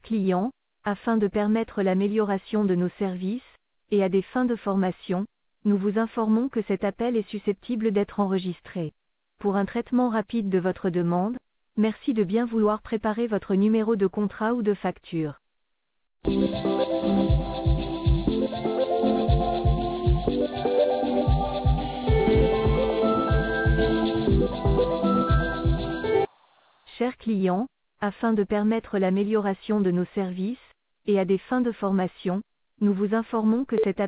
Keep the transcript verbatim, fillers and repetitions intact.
Chers clients, afin de permettre l'amélioration de nos services, et à des fins de formation, nous vous informons que cet appel est susceptible d'être enregistré. Pour un traitement rapide de votre demande, merci de bien vouloir préparer votre numéro de contrat ou de facture. Chers clients, afin de permettre l'amélioration de nos services, et à des fins de formation, nous vous informons que cet appel